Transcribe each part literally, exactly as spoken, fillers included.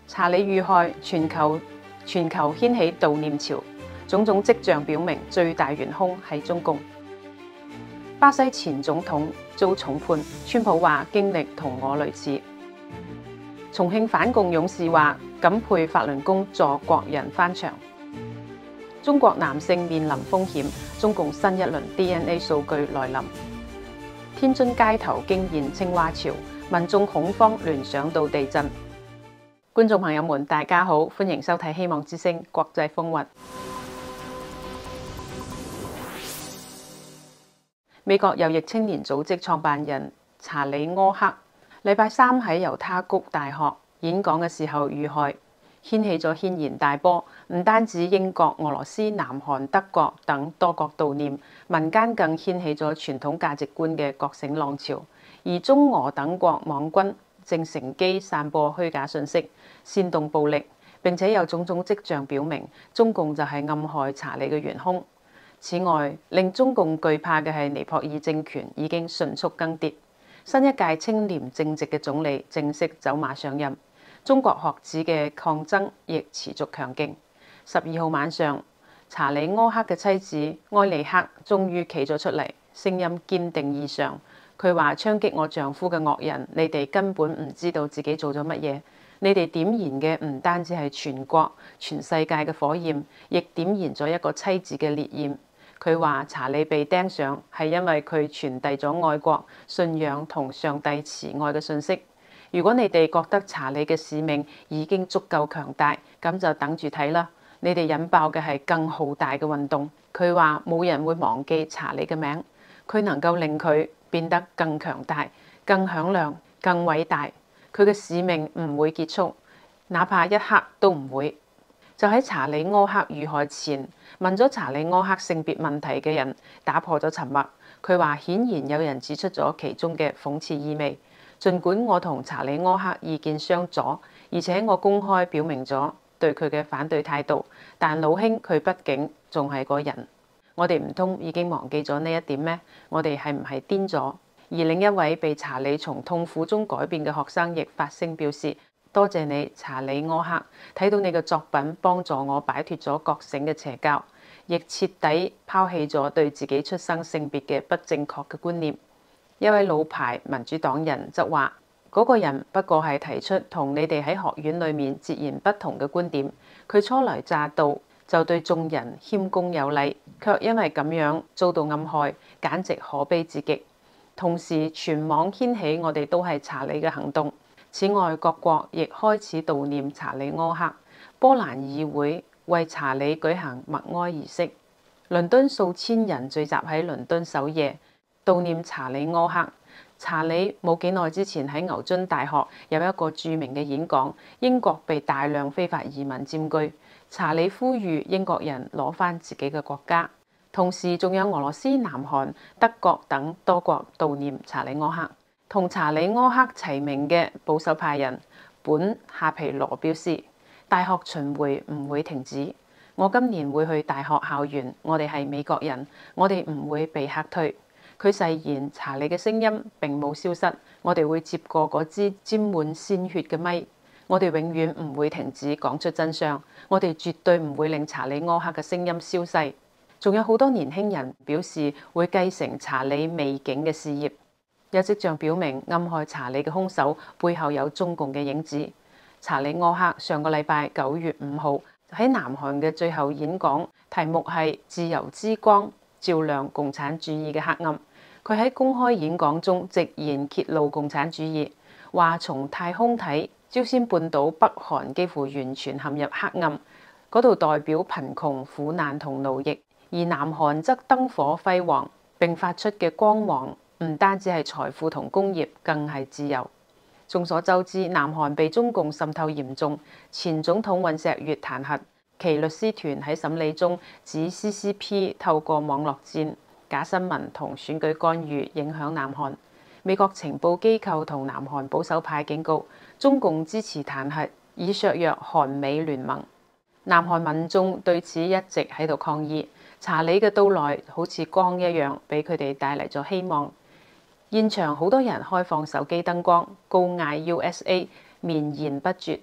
查理遇害，全球全球掀起悼念潮，種種跡象表明最大元兇係中共。巴西前總統遭重判，川普話經歷同我類似。重慶反共勇士話感佩法輪功助國人翻牆。中國男性面臨風險，中共新一輪 D N A 數據來臨。天津街頭驚現青蛙潮，民眾恐慌聯想到地震。觀眾朋友們，大家好，歡迎收睇《希望之聲》國際風雲。美國右翼青年組織創辦人查理柯克禮拜三喺猶他谷大學演講嘅時候遇害，掀起咗軒然大波。唔單止英國、俄羅斯、南韓、德國等多國悼念，民間更掀起咗傳統價值觀嘅覺醒浪潮。而中俄等國網軍正乘機散播虛假信息，煽動暴力，並且有種種跡象表明中共就係暗害查理嘅元兇。此外，令中共懼怕嘅係尼泊爾政權已經迅速更迭，新一屆清廉正直嘅總理正式走馬上任。中國學子嘅抗爭亦持續強勁。十二號晚上，查理柯克嘅妻子埃利克終於企咗出嚟，聲音堅定異常。佢話：槍擊我丈夫嘅惡人，你哋根本唔知道自己做咗乜嘢。你哋點燃嘅唔單止係全國、全世界嘅火焰，亦點燃咗一個妻子嘅烈焰。佢話：查理被釘上係因為佢傳遞咗愛國、信仰同上帝慈愛嘅信息。如果你哋覺得查理嘅使命已經足夠強大，咁就等住睇啦。你哋引爆嘅係更浩大嘅運動。佢話冇人會忘記查理嘅名，佢能夠令佢變得更強大、更響亮、更偉大。佢嘅使命唔會結束，哪怕一刻都唔會。就喺查理柯克遇害前，問咗查理柯克性別問題嘅人打破咗沉默。佢話顯然有人指出咗其中嘅諷刺意味。儘管我同查理柯克意見相左，而且我公開表明咗對佢嘅反對態度，但老兄佢畢竟仲係個人。我哋唔通已經忘記咗呢一點咩？我哋係唔係癲咗？而另一位被查理從痛苦中改變嘅學生亦發聲表示：多謝你，查理柯克，睇到你嘅作品幫助我擺脫咗覺醒嘅邪教，亦徹底拋棄咗對自己出生性別嘅不正確嘅觀念。一位老牌民主黨人則話：嗰個人不過係提出同你哋喺學院裏面截然不同嘅觀點。佢初來乍到就對眾人謙恭有禮，卻因為咁樣遭到暗害，簡直可悲至極。同時，全網掀起我哋都係查理嘅行動。此外，各國亦開始悼念查理柯克。波蘭議會為查理舉行默哀儀式。倫敦數千人聚集喺倫敦守夜，悼念查理柯克。查理冇幾耐之前喺牛津大學有一個著名嘅演講，英國被大量非法移民佔據。查理呼籲英國人攞返自己嘅國家。同時仲有俄羅斯、南韓、德國等多國悼念查理柯克。同查理柯克齊名嘅保守派人本夏皮羅表示：大學巡迴唔會停止。我今年會去大學校園，我哋係美國人，我哋唔會被嚇退。佢誓言查理嘅聲音並冇消失，我哋會接過嗰支沾滿鮮血嘅咪。我哋永遠唔會停止講出真相，我哋絕對唔會令查理柯克嘅聲音消逝。仲有好多年輕人表示會繼承查理未竟嘅事業。有跡象表明暗害查理嘅兇手背後有中共嘅影子。查理柯克上個禮拜九月五號喺南韓嘅最後演講，題目係自由之光照亮共產主義嘅黑暗。佢喺公開演講中直言揭露共產主義，話從太空睇，朝鮮半島北韓幾乎完全陷入黑暗，嗰度代表貧窮、苦難同奴役；而南韓則燈火輝煌，並發出嘅光芒唔單止係財富同工業，更係自由。眾所周知，南韓被中共滲透嚴重，前總統尹錫悅彈劾，其律師團喺審理中指 C C P 透過網絡戰、假新聞同選舉干預影響南韓。美國情報機構同南韓保守派警告，中共支持彈劾以削弱韓美聯盟。南韓民眾對此一直喺度抗議。查理嘅到來好似光一樣，俾佢哋帶嚟咗希望。現場好多人開放手機燈光，高嗌 U S A，綿延不絕。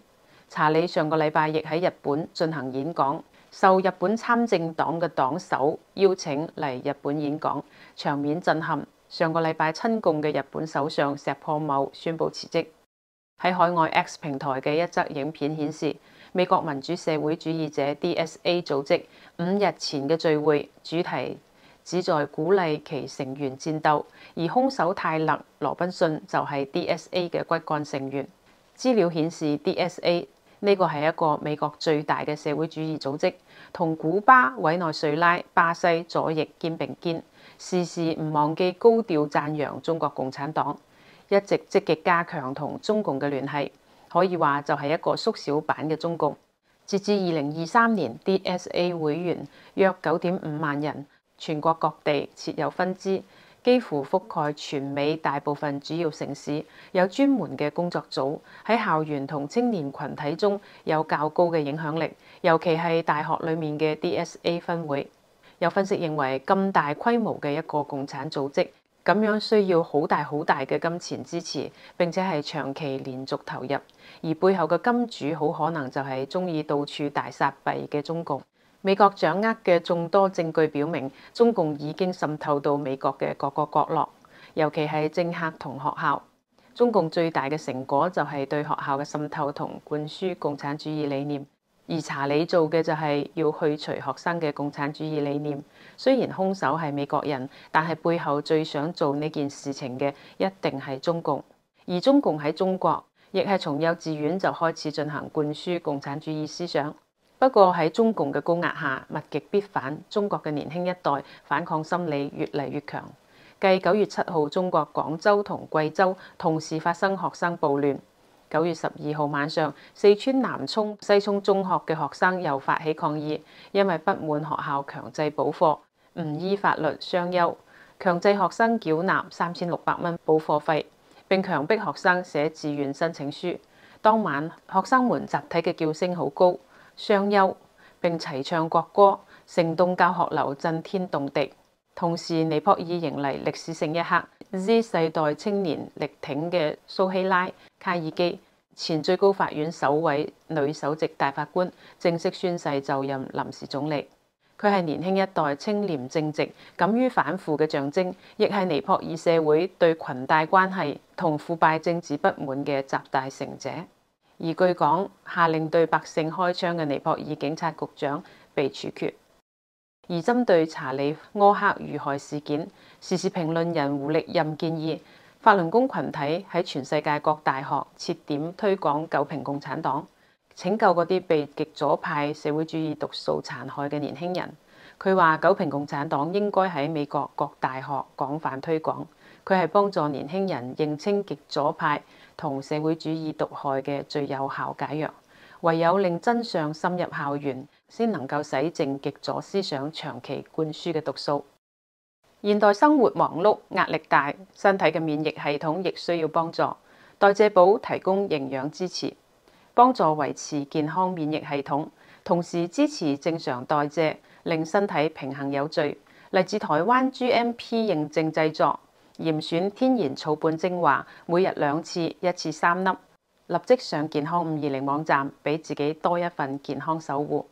查理上個禮拜亦喺日本進行演講，受日本參政黨嘅黨首邀請嚟日本演講，場面震撼。上個禮拜親共嘅日本首相石破茂宣布辭職。喺海外 X 平台嘅一則影片顯示，美國民主社會主義者 D S A 組織五日前嘅聚會主題旨在鼓勵其成員戰鬥，而兇手泰勒·羅賓遜就係 D S A 嘅骨幹成員。資料顯示 D S A 呢個係一個美國最大嘅社會主義組織，同古巴、委內瑞拉、巴西左翼肩並肩，時時唔忘記高調讚揚中國共產黨，一直積極加強同中共嘅聯繫，可以話就係一個縮小版嘅中共。截至二零二三年 ，D S A 會員約九點五萬人，全國各地設有分支，幾乎覆蓋全美大部分主要城市，有專門嘅工作組，喺校園同青年群體中有較高嘅影響力，尤其係大學裡面嘅 D S A 分會。有分析認為，咁大規模嘅一個共產組織，咁樣需要好大好大嘅金錢支持，並且係長期連續投入，而背後嘅金主好可能就係鍾意到處大撒幣嘅中共。美國掌握嘅眾多證據表明，中共已經滲透到美國嘅各個角落，尤其係政客同學校。中共最大嘅成果就係對學校嘅滲透同灌輸共產主義理念，而查理做嘅就係要去除學生嘅共產主義理念。雖然兇手係美國人，但係背後最想做呢件事情嘅一定係中共，而中共喺中國亦係從幼稚園就開始進行灌輸共產主義思想。不過喺中共嘅高壓下，物極必反，中國嘅年輕一代反抗心理越嚟越強。繼九月七號中國廣州同貴州同時發生學生暴亂，九月十二號晚上，四川南充西涌中學嘅學生又發起抗議，因為不滿學校強制補課，唔依法律雙休，強制學生繳納三千六百蚊補課費，並強迫學生寫志願申請書。當晚學生們集體嘅叫聲好高，雙休並齊唱國歌，成棟教學樓震天動地。同時，尼泊爾迎嚟歷史性一刻 ，Z 世代青年力挺嘅蘇希拉·卡爾基，前最高法院首位女首席大法官，正式宣誓就任臨時總理。佢係年輕一代清廉正直、敢於反腐嘅象徵，亦係尼泊爾社會對裙帶關係同腐敗政治不滿嘅集大成者。而據講，下令對百姓開槍嘅尼泊爾警察局長被處決。而針對查理柯克遇害事件，時事評論人胡力任建議法輪功群體喺全世界各大學設點推廣九評共產黨，拯救嗰啲被極左派社會主義毒素殘害嘅年輕人。佢話九評共產黨應該喺美國各大學廣泛推廣，佢係幫助年輕人認清極左派同社會主義毒害嘅最有效解藥。唯有令真相深入校園，先能夠洗淨極左思想長期灌輸嘅毒素。現代生活忙碌，壓力大，身體嘅免疫系統亦需要幫助。代謝寶提供營養支持，幫助維持健康免疫系統，同時支持正常代謝，令身體平衡有序。嚟自台灣 G M P 認證製作，嚴選天然草本精華，每日兩次，一次三粒。立即上健康五二零網站，俾自己多一份健康守護。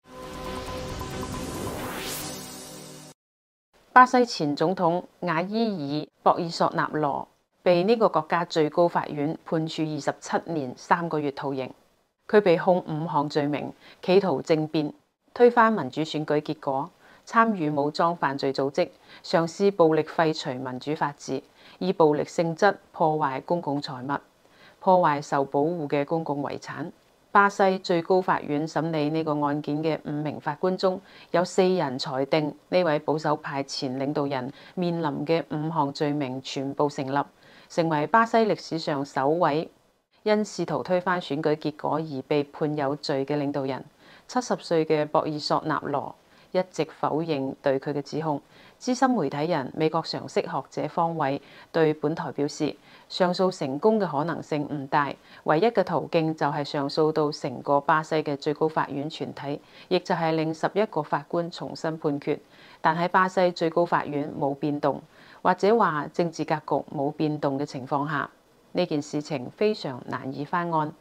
巴西前總統瓦伊爾博爾索納羅被呢個國家最高法院判處二十七年三個月徒刑。佢被控五項罪名：企圖政變、推翻民主選舉結果、參與武裝犯罪組織、嘗試暴力廢除民主法治、以暴力性質破壞公共財物、破壞受保護嘅公共遺產。巴西最高法院審理呢個案件嘅五名法官中，有四人裁定呢位保守派前領導人面臨嘅五項罪名全部成立，成為巴西歷史上首位因試圖推翻選舉結果而被判有罪嘅領導人。七十歲嘅博爾索納羅一直否認對佢嘅指控。資深媒體人、美國常識學者方偉對本台表示，上訴成功嘅可能性唔大，唯一嘅途徑就係上訴到成個巴西嘅最高法院全體，亦就係令十一個法官重新判決。但喺巴西最高法院冇變動，或者話政治格局冇變動嘅情況下，呢件事情非常難以翻案。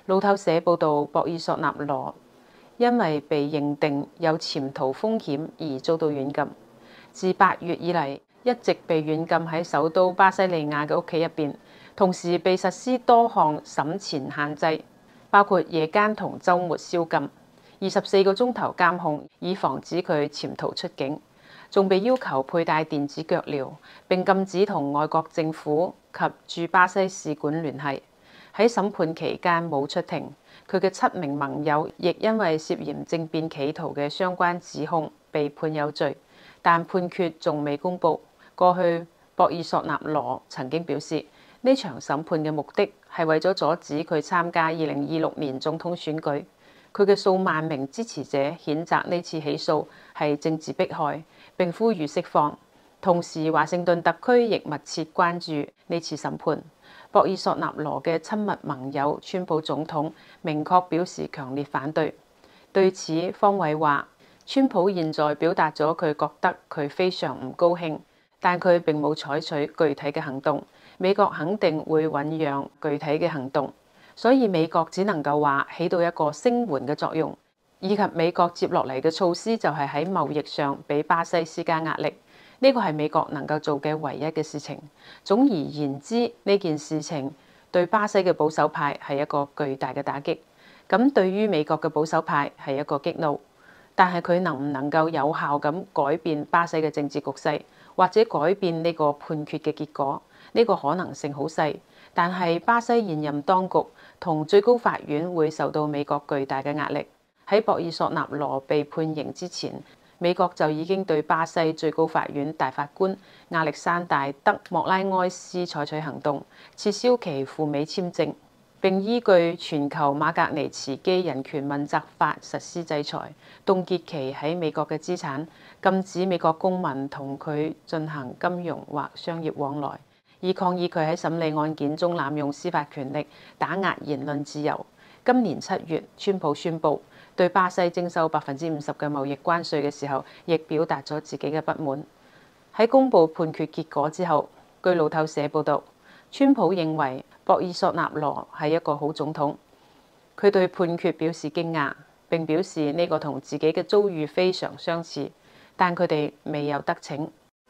路透社報導，博爾索納羅因為被認定有潛逃風險而遭到軟禁。自八月以嚟，一直被軟禁喺首都巴西利亞嘅屋企入邊，同時被實施多項審前限制，包括夜間同週末宵禁、二十四個鐘頭監控，以防止佢潛逃出境，仲被要求佩戴電子腳鐐，並禁止同外國政府及駐巴西使館聯繫。喺審判期間冇出庭，佢嘅七名盟友亦因為涉嫌政變企圖嘅相關指控被判有罪，但判決仲未公佈。過去博爾索納羅曾經表示，呢場審判嘅目的係為咗阻止佢參加二零二六年總統選舉。佢嘅數萬名支持者譴責呢次起訴係政治迫害，並呼籲釋放。同時，華盛頓特區亦密切關注呢次審判。博爾索納羅嘅親密盟友川普總統明確表示強烈反對。對此，方偉話：川普現在表達咗佢覺得佢非常唔高興，但佢並冇採取具體嘅行動。美國肯定會醖釀具體嘅行動，所以美國只能夠話起到一個聲援嘅作用，以及美國接落嚟嘅措施就係喺貿易上俾巴西施加壓力。呢個係美國能夠做嘅唯一嘅事情。總而言之，呢件事情對巴西嘅保守派係一個巨大嘅打擊，咁對於美國嘅保守派係一個激怒。但係佢能唔能夠有效咁改變巴西嘅政治局勢，或者改變呢個判決嘅結果？呢個可能性好細。但係巴西現任當局同最高法院會受到美國巨大嘅壓力。喺博爾索納羅被判刑之前，美國就已經對巴西最高法院大法官亞歷山大德莫拉埃斯採取行動，撤銷其赴美簽證，並依據全球馬格尼茨基人權問責法實施制裁，凍結其喺美國嘅資產，禁止美國公民同佢進行金融或商業往來，以抗議佢喺審理案件中濫用司法權力，打壓言論自由。今年七月，川普宣布對巴西徵收百分之五十嘅貿易關稅嘅時候，亦表達咗自己嘅不滿。喺公佈判決結果之後，據路透社報導，川普認為博爾索納羅係一個好總統。佢對判決表示驚訝，並表示呢個同自己嘅遭遇非常相似，但佢哋未有得逞。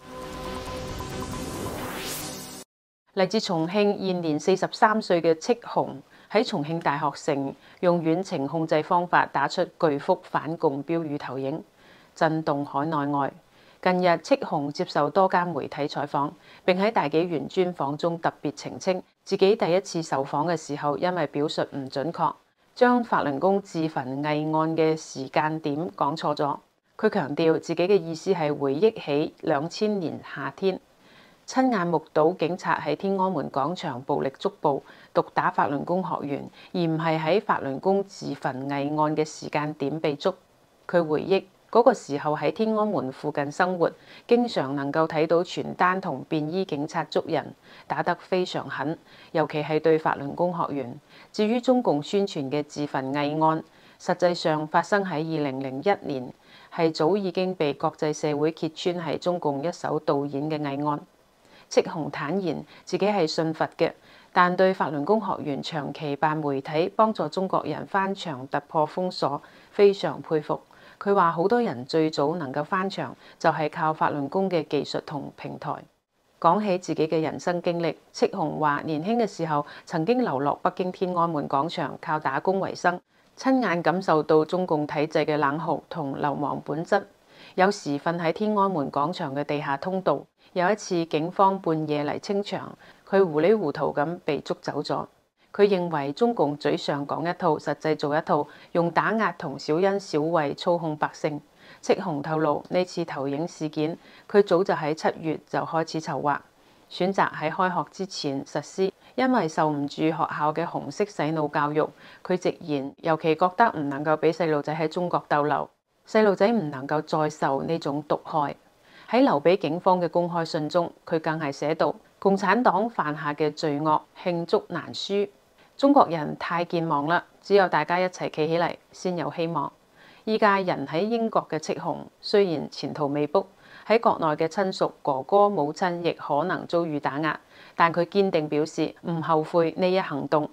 嚟自重慶現年四十三歲嘅戚紅喺重慶大學城用遠程控制方法打出巨幅反共標語投影，震動海內外。近日，戚紅接受多間媒體採訪，並喺大紀元專訪中特別澄清，自己第一次受訪嘅時候因為表述唔準確，將法輪功自焚偽案嘅時間點講錯咗。佢強調自己嘅意思係回憶起兩千年夏天，親眼目睹警察喺天安門廣場暴力捉捕、毒打法輪功學員，而唔係喺法輪功自焚偽案嘅時間點被捉。佢回憶嗰個時候喺天安門附近生活，經常能夠睇到傳單同便衣警察捉人，打得非常狠，尤其係對法輪功學員。至於中共宣傳嘅自焚偽案，實際上發生喺二零零一年，係早已經被國際社會揭穿係中共一手導演嘅偽案。戚紅坦言自己係信佛嘅，但對法輪功學員長期辦媒體幫助中國人翻牆突破封鎖，非常佩服。佢話好多人最早能夠翻牆就係靠法輪功嘅技術同平台。講起自己嘅人生經歷，戚紅話年輕嘅時候曾經流落北京天安門廣場，靠打工為生，親眼感受到中共體制嘅冷酷同流氓本質。有時瞓喺天安門廣場嘅地下通道。有一次警方半夜嚟清場，佢糊里糊塗咁被捉走咗。佢認為中共嘴上講一套，實際做一套，用打壓同小恩小惠操控百姓。戚紅透露呢次投影事件，佢早就喺七月就開始籌劃，選擇喺開學之前實施，因為受唔住學校嘅紅色洗腦教育。佢直言，尤其覺得唔能夠俾細路仔喺中國逗留，細路仔唔能夠再受呢種毒害。喺留俾警方嘅公開信中，佢更係寫到共產黨犯下嘅罪惡罄竹難書，中國人太健忘啦，只有大家一齊企起嚟先有希望。依家人喺英國嘅戚紅雖然前途未卜，喺國內嘅親屬哥哥母親亦可能遭遇打壓，但佢堅定表示唔後悔呢一行動。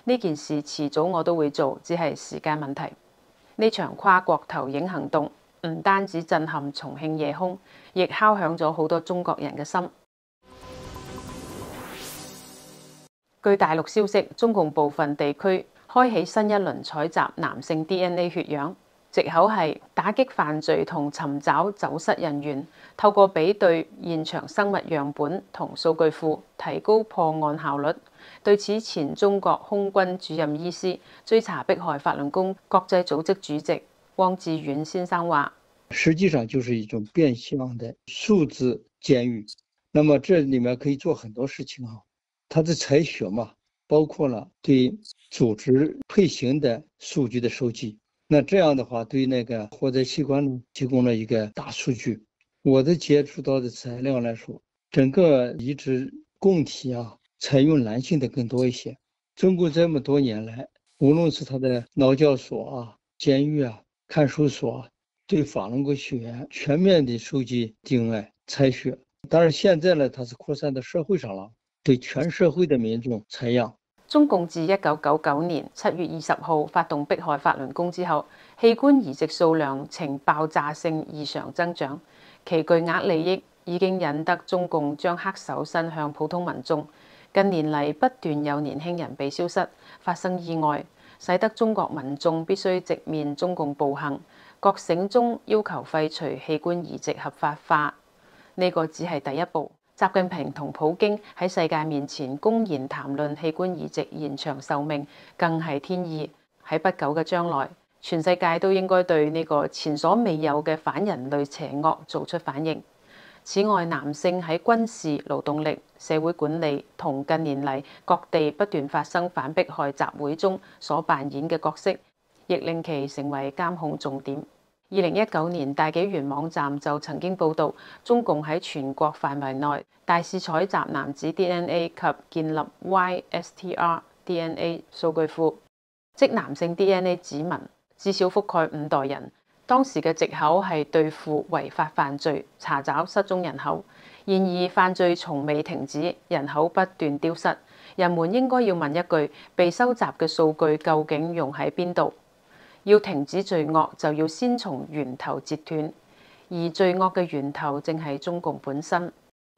呢件事遲早我都會做，只係時間問題。呢場跨國投影行動唔單止震撼重慶夜空，亦敲響咗好多中國人嘅心。據大陸消息，中共部分地區開啟新一輪採集男性 D N A 血樣，藉口係打擊犯罪同尋找走失人員，透過比對現場生物樣本同數據庫，提高破案效率。對此，前中國空軍主任醫師、追查迫害法輪功國際組織主席汪志遠先生話： 實際上就是一種變相的數字監獄。那麼這裡面可以做很多事情啊。它的採血嘛，包括了對組織配型的數據的收集。那這樣的話，對那個活摘器官呢提供了一個大數據。我的接觸到的材料來說，整個移植供體啊，採用男性的更多一些。中國這麼多年來，無論是它的勞教所啊、監獄啊、看守所啊，對法輪功學員全面的收集 D N A 採血。當然現在呢，它是擴散到社會上了。對全社會的民眾採樣。 中共自一九九九年七月二十號發動迫害法輪功之後，器官移植數量呈爆炸性異常增長，其巨額利益已經引得中共將黑手伸向普通民眾。近年嚟不斷有年輕人被消失、發生意外，使得中國民眾必須直面中共暴行，覺醒中要求廢除器官移植合法化。呢個只係第一步。習近平同普京喺世界面前公然談論器官移植延長壽命，更係天意。喺不久嘅將來，全世界都應該對呢個前所未有嘅反人類邪惡做出反應。此外，男性喺軍事、勞動力、社會管理同近年嚟各地不斷發生反迫害集會中所扮演嘅角色，亦令其成為監控重點。二零一九年，大紀元網站就曾經報導，中共喺全國範圍內大肆採集男子 D N A 及建立 Y S T R D N A 數據庫，即男性 D N A 指紋，至少覆蓋五代人。當時嘅藉口係對付違法犯罪，查找失蹤人口。然而犯罪從未停止，人口不斷丟失。人們應該要問一句：被收集嘅數據究竟用喺邊度？要停止罪惡，就要先從源頭截斷，而罪惡嘅源頭正係中共本身。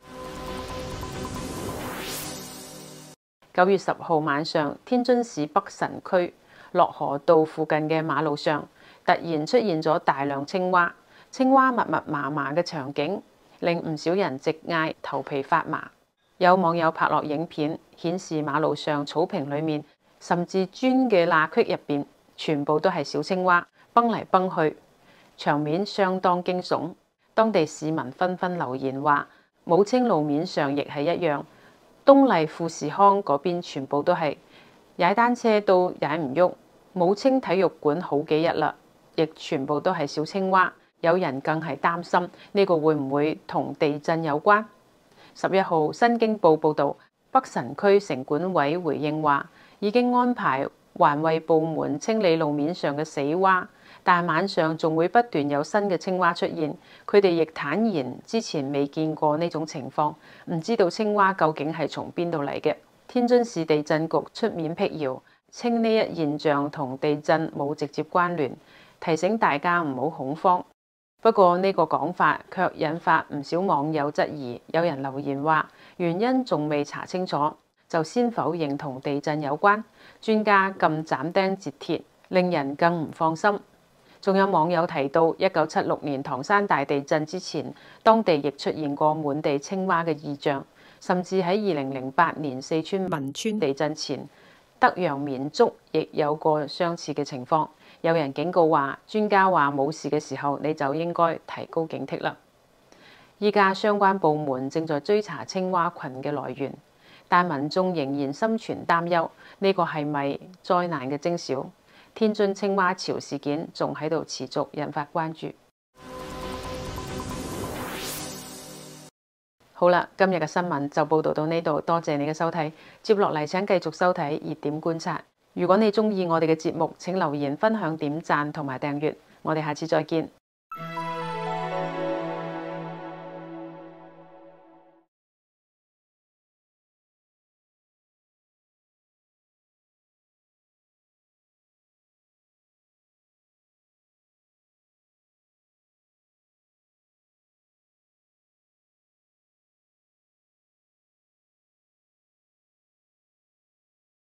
九月十號晚上，天津市北辰區洛河道附近嘅馬路上，突然出現咗大量青蛙，青蛙密密麻麻嘅場景，令唔少人直嗌頭皮發麻。有網友拍落影片，顯示馬路上草坪裡面，甚至磚嘅罅隙入邊，全部都係小青蛙，蹦嚟蹦去，場面相當驚悚。當地市民紛紛留言話：武清路面上亦係一樣，東麗富士康嗰邊全部都係，踩單車都踩唔喐。武清體育館好幾日啦，亦全部都係小青蛙。有人更係擔心呢個會唔會同地震有關？十一號《新京報》報導，北辰區城管委回應話，已經安排環衛部門清理路面上嘅死蛙，但晚上仲會不斷有新嘅青蛙出現。佢哋亦坦言之前未見過呢種情況，唔知道青蛙究竟係從邊度嚟嘅。天津市地震局出面闢謠，稱呢一現象同地震冇直接關聯，提醒大家唔好恐慌。不過呢個講法卻引發唔少網友質疑，有人留言話原因仲未查清楚，就先否認同地震有關。專家咁斬釘截鐵，令人更唔放心。仲有網友提到，一九七六年唐山大地震之前，當地亦出現過滿地青蛙嘅異象，甚至喺二零零八年四川汶川地震前，德陽綿竹亦有過相似嘅情況。有人警告話，專家話冇事嘅時候，你就應該提高警惕啦。依家相關部門正在追查青蛙群嘅來源，但民眾仍然心存擔憂，呢個係咪災難嘅徵兆？天津青蛙潮事件仲喺度持續引發關注。好啦，今日嘅新聞就報道到呢度，多謝你嘅收睇。接落嚟請繼續收睇熱點觀察。如果你鍾意我哋嘅節目，請留言、分享、點讚同埋訂閱。我哋下次再見。